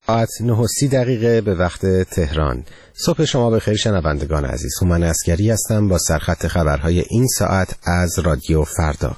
ساعت 9:30 به وقت تهران. صبح شما بخیر شنوندگان عزیز. هومن عسگری هستم با سرخط خبرهای این ساعت از رادیو فردا.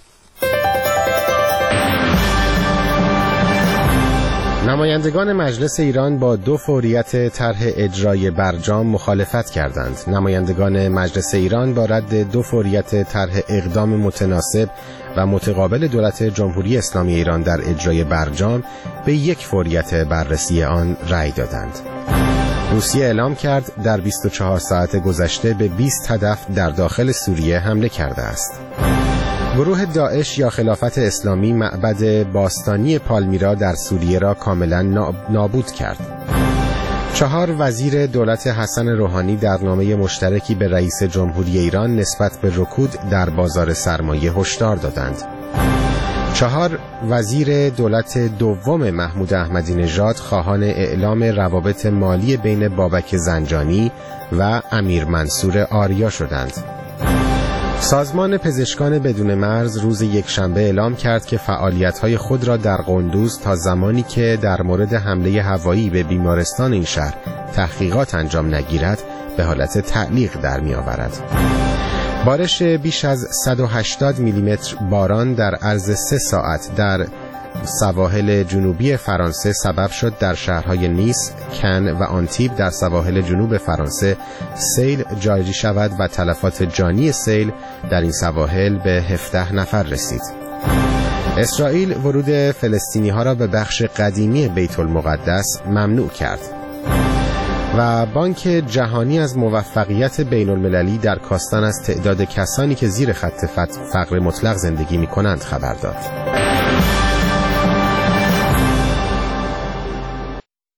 نمایندگان مجلس ایران با 2 فوریت طرح اجرای برجام مخالفت کردند. نمایندگان مجلس ایران با رد 2 فوریت طرح اقدام متناسب و متقابل دولت جمهوری اسلامی ایران در اجرای برجام به 1 فوریت بررسی آن رأی دادند. روسیه اعلام کرد در 24 ساعت گذشته به 20 هدف در داخل سوریه حمله کرده است. گروه داعش یا خلافت اسلامی معبد باستانی پالمیرا در سوریه را کاملا نابود کرد. 4 وزیر دولت حسن روحانی در نامه مشترکی به رئیس جمهوری ایران نسبت به رکود در بازار سرمایه هشدار دادند. 4 وزیر دولت دوم محمود احمدی نژاد خواهان اعلام روابط مالی بین بابک زنجانی و امیر منصور آریا شدند. سازمان پزشکان بدون مرز روز یکشنبه اعلام کرد که فعالیت‌های خود را در قندوز تا زمانی که در مورد حمله هوایی به بیمارستان این شهر تحقیقات انجام نگیرد به حالت تعلیق در می‌آورد. بارش بیش از 180 میلیمتر باران در عرض 3 ساعت در سواحل جنوبی فرانسه سبب شد در شهرهای نیس، کن و آنتیب در سواحل جنوب فرانسه سیل جاری شود و تلفات جانی سیل در این سواحل به 17 نفر رسید. اسرائیل ورود فلسطینی‌ها را به بخش قدیمی بیت المقدس ممنوع کرد. و بانک جهانی از موفقیت بین المللی در کاستن از تعداد کسانی که زیر خط فقر مطلق زندگی می‌کنند خبر داد.